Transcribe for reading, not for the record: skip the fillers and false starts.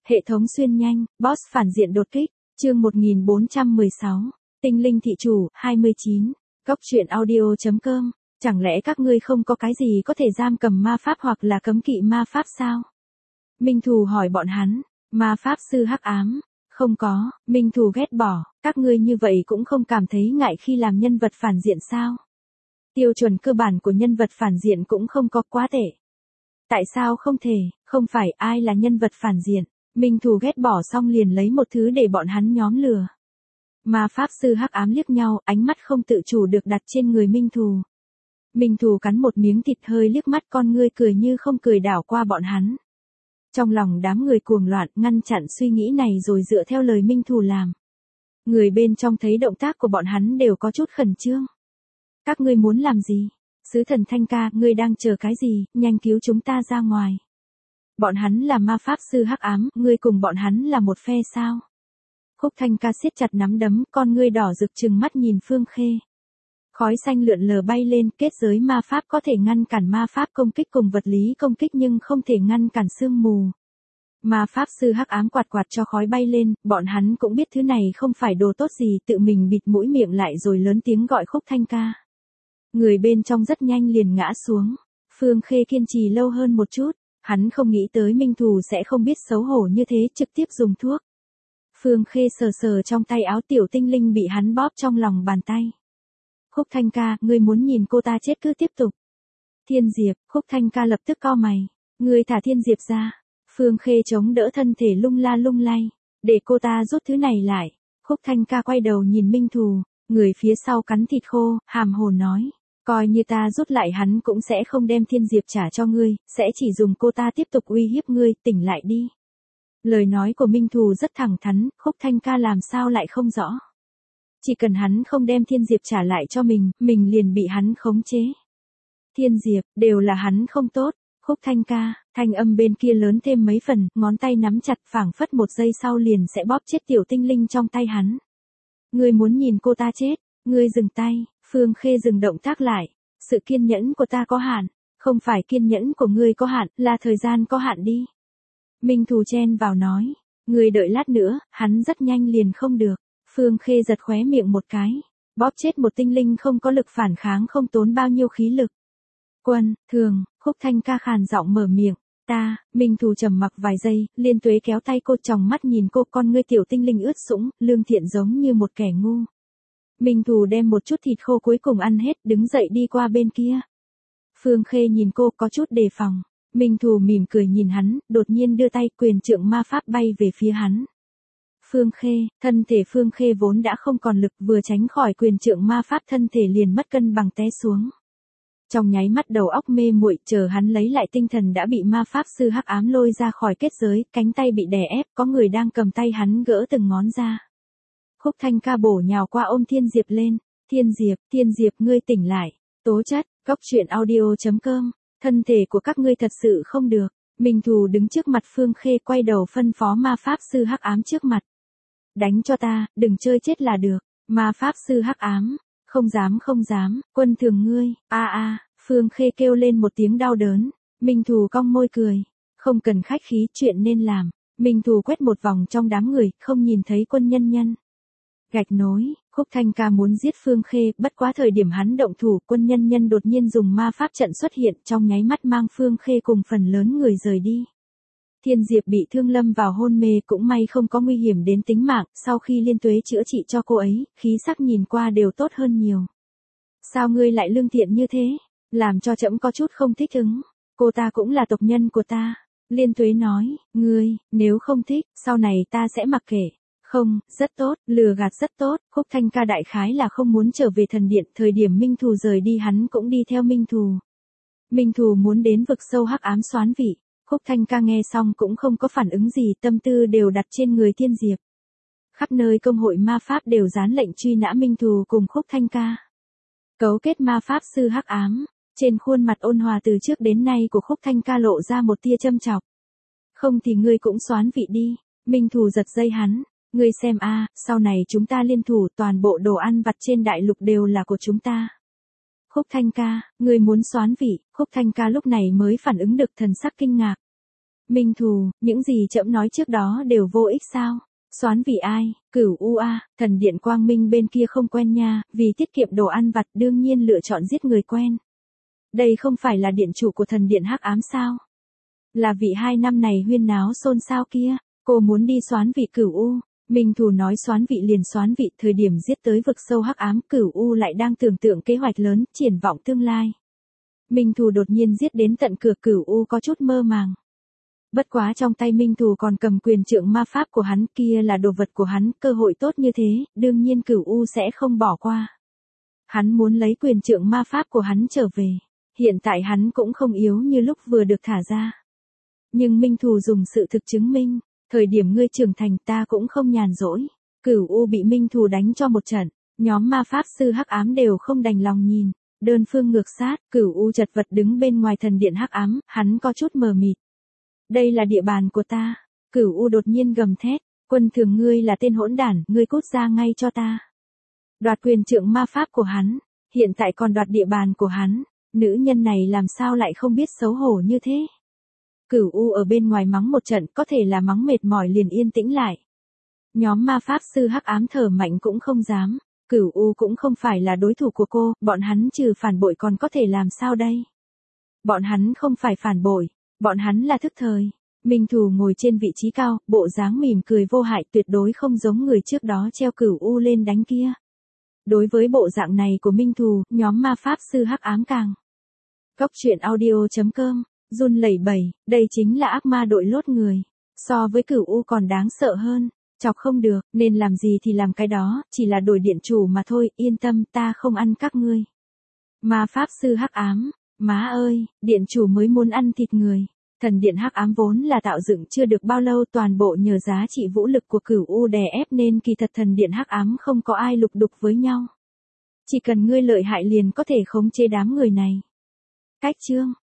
Hệ thống xuyên nhanh, boss phản diện đột kích, chương 1416, tinh linh thị chủ, 29, góc truyện audio.com, chẳng lẽ các ngươi không có cái gì có thể giam cầm ma pháp hoặc là cấm kỵ ma pháp sao? Minh Thù hỏi bọn hắn, ma pháp sư hắc ám, không có, Minh Thù ghét bỏ, các ngươi như vậy cũng không cảm thấy ngại khi làm nhân vật phản diện sao? Tiêu chuẩn cơ bản của nhân vật phản diện cũng không có quá tệ. Tại sao không thể, không phải ai là nhân vật phản diện? Minh Thù ghét bỏ xong liền lấy một thứ để bọn hắn nhóm lừa. Ma pháp sư hắc ám liếc nhau, ánh mắt không tự chủ được đặt trên người Minh Thù. Minh Thù cắn một miếng thịt hơi liếc mắt con ngươi cười như không cười đảo qua bọn hắn. Trong lòng đám người cuồng loạn ngăn chặn suy nghĩ này rồi dựa theo lời Minh Thù làm. Người bên trong thấy động tác của bọn hắn đều có chút khẩn trương. Các ngươi muốn làm gì? Sứ thần Thanh ca, ngươi đang chờ cái gì, nhanh cứu chúng ta ra ngoài. Bọn hắn là ma pháp sư hắc ám, ngươi cùng bọn hắn là một phe sao? Khúc Thanh ca siết chặt nắm đấm, con ngươi đỏ rực trừng mắt nhìn Phương Khê. Khói xanh lượn lờ bay lên, kết giới ma pháp có thể ngăn cản ma pháp công kích cùng vật lý công kích nhưng không thể ngăn cản sương mù. Ma pháp sư hắc ám quạt quạt cho khói bay lên, bọn hắn cũng biết thứ này không phải đồ tốt gì, tự mình bịt mũi miệng lại rồi lớn tiếng gọi Khúc Thanh ca. Người bên trong rất nhanh liền ngã xuống. Phương Khê kiên trì lâu hơn một chút, hắn không nghĩ tới Minh Thù sẽ không biết xấu hổ như thế, trực tiếp dùng thuốc. Phương Khê sờ sờ trong tay áo tiểu tinh linh bị hắn bóp trong lòng bàn tay. Khúc Thanh ca, ngươi muốn nhìn cô ta chết cứ tiếp tục. Thiên Diệp, Khúc Thanh ca lập tức cau mày. Ngươi thả Thiên Diệp ra. Phương Khê chống đỡ thân thể lung la lung lay, để cô ta rút thứ này lại. Khúc Thanh ca quay đầu nhìn Minh Thù, người phía sau cắn thịt khô, hàm hồ nói. Coi như ta rút lại hắn cũng sẽ không đem Thiên Diệp trả cho ngươi, sẽ chỉ dùng cô ta tiếp tục uy hiếp ngươi, tỉnh lại đi. Lời nói của Minh Thù rất thẳng thắn, Khúc Thanh ca làm sao lại không rõ. Chỉ cần hắn không đem Thiên Diệp trả lại cho mình liền bị hắn khống chế. Thiên Diệp, đều là hắn không tốt. Khúc Thanh ca, thanh âm bên kia lớn thêm mấy phần, ngón tay nắm chặt phảng phất một giây sau liền sẽ bóp chết tiểu tinh linh trong tay hắn. Ngươi muốn nhìn cô ta chết, ngươi dừng tay. Phương Khê dừng động tác lại. Sự kiên nhẫn của ta có hạn, không phải kiên nhẫn của ngươi có hạn, là thời gian có hạn đi. Minh Thù chen vào nói, ngươi đợi lát nữa, hắn rất nhanh liền không được. Phương Khê giật khóe miệng một cái, bóp chết một tinh linh không có lực phản kháng không tốn bao nhiêu khí lực. Quân, thường, Khúc Thanh ca khàn giọng mở miệng, ta, Minh Thù trầm mặc vài giây, Liên Tuế kéo tay cô tròng mắt nhìn cô, con ngươi tiểu tinh linh ướt sũng, lương thiện giống như một kẻ ngu. Minh Thù đem một chút thịt khô cuối cùng ăn hết, đứng dậy đi qua bên kia. Phương Khê nhìn cô có chút đề phòng. Minh Thù mỉm cười nhìn hắn, đột nhiên đưa tay quyền trượng ma pháp bay về phía hắn. Phương Khê, thân thể Phương Khê vốn đã không còn lực, vừa tránh khỏi quyền trượng ma pháp thân thể liền mất cân bằng té xuống. Trong nháy mắt đầu óc mê muội, chờ hắn lấy lại tinh thần đã bị ma pháp sư hắc ám lôi ra khỏi kết giới, cánh tay bị đè ép, có người đang cầm tay hắn gỡ từng ngón ra. Khúc Thanh ca bổ nhào qua ôm Thiên Diệp lên. Thiên Diệp ngươi tỉnh lại. Tố chất, góc truyện audio.com, thân thể của các ngươi thật sự không được. Minh Thù đứng trước mặt Phương Khê quay đầu phân phó ma pháp sư hắc ám trước mặt. Đánh cho ta, đừng chơi chết là được. Ma pháp sư hắc ám, không dám, quân thường ngươi, Phương Khê kêu lên một tiếng đau đớn. Minh Thù cong môi cười, không cần khách khí, chuyện nên làm. Minh Thù quét một vòng trong đám người, không nhìn thấy Quân Nhân Nhân. Gạch nối, Khúc Thanh ca muốn giết Phương Khê, bất quá thời điểm hắn động thủ, Quân Nhân Nhân đột nhiên dùng ma pháp trận xuất hiện, trong nháy mắt mang Phương Khê cùng phần lớn người rời đi. Thiên Diệp bị thương lâm vào hôn mê, cũng may không có nguy hiểm đến tính mạng, sau khi Liên Tuế chữa trị cho cô ấy, khí sắc nhìn qua đều tốt hơn nhiều. Sao ngươi lại lương thiện như thế? Làm cho trẫm có chút không thích ứng. Cô ta cũng là tộc nhân của ta. Liên Tuế nói, ngươi, nếu không thích, sau này ta sẽ mặc kệ. Không, rất tốt, lừa gạt rất tốt. Khúc Thanh ca đại khái là không muốn trở về thần điện, thời điểm Minh Thù rời đi hắn cũng đi theo Minh Thù. Minh Thù muốn đến vực sâu hắc ám xoán vị. Khúc Thanh ca nghe xong cũng không có phản ứng gì, tâm tư đều đặt trên người Thiên Diệp. Khắp nơi công hội ma pháp đều dán lệnh truy nã Minh Thù cùng Khúc Thanh ca. Cấu kết ma pháp sư hắc ám, trên khuôn mặt ôn hòa từ trước đến nay của Khúc Thanh ca lộ ra một tia châm chọc. Không thì ngươi cũng xoán vị đi. Minh Thù giật dây hắn. Ngươi xem sau này chúng ta liên thủ, toàn bộ đồ ăn vặt trên đại lục đều là của chúng ta. Khúc Thanh ca, ngươi muốn xoán vị. Khúc Thanh ca lúc này mới phản ứng được, thần sắc kinh ngạc. Minh Thù, những gì trẫm nói trước đó đều vô ích sao? Soán vì ai? Cửu U a, thần điện Quang Minh bên kia không quen nha, vì tiết kiệm đồ ăn vặt đương nhiên lựa chọn giết người quen. Đây không phải là điện chủ của thần điện Hắc Ám sao? Là vị 2 năm này huyên náo xôn xao kia, cô muốn đi soán vị Cửu U. Minh Thù nói soán vị liền soán vị, thời điểm giết tới vực sâu Hắc Ám, Cửu U lại đang tưởng tượng kế hoạch lớn, triển vọng tương lai. Minh Thù đột nhiên giết đến tận cửa, Cửu U có chút mơ màng. Bất quá trong tay Minh Thù còn cầm quyền trượng ma pháp của hắn, kia là đồ vật của hắn, cơ hội tốt như thế, đương nhiên Cửu U sẽ không bỏ qua. Hắn muốn lấy quyền trượng ma pháp của hắn trở về. Hiện tại hắn cũng không yếu như lúc vừa được thả ra. Nhưng Minh Thù dùng sự thực chứng minh, thời điểm ngươi trưởng thành ta cũng không nhàn rỗi. Cửu U bị Minh Thù đánh cho một trận, nhóm ma pháp sư Hắc Ám đều không đành lòng nhìn, đơn phương ngược sát, Cửu U chật vật đứng bên ngoài thần điện Hắc Ám, hắn có chút mờ mịt. Đây là địa bàn của ta. Cửu U đột nhiên gầm thét, quân thường ngươi là tên hỗn đản, ngươi cút ra ngay cho ta. Đoạt quyền trượng ma pháp của hắn, hiện tại còn đoạt địa bàn của hắn, nữ nhân này làm sao lại không biết xấu hổ như thế. Cửu U ở bên ngoài mắng một trận, có thể là mắng mệt mỏi liền yên tĩnh lại. Nhóm ma pháp sư Hắc Ám thở mạnh cũng không dám, Cửu U cũng không phải là đối thủ của cô, bọn hắn trừ phản bội còn có thể làm sao đây? Bọn hắn không phải phản bội, bọn hắn là thức thời. Minh Thù ngồi trên vị trí cao, bộ dáng mỉm cười vô hại, tuyệt đối không giống người trước đó treo Cửu U lên đánh kia. Đối với bộ dạng này của Minh Thù, nhóm ma pháp sư Hắc Ám càng. Góc truyện audio.com, run lẩy bẩy, đây chính là ác ma đội lốt người. So với Cửu U còn đáng sợ hơn, chọc không được, nên làm gì thì làm cái đó, chỉ là đổi điện chủ mà thôi, yên tâm, ta không ăn các ngươi. Ma pháp sư Hắc Ám, má ơi, điện chủ mới muốn ăn thịt người. Thần điện Hắc Ám vốn là tạo dựng chưa được bao lâu, toàn bộ nhờ giá trị vũ lực của Cửu U đè ép nên kỳ thật thần điện Hắc Ám không có ai lục đục với nhau. Chỉ cần ngươi lợi hại liền có thể khống chế đám người này. Cách chương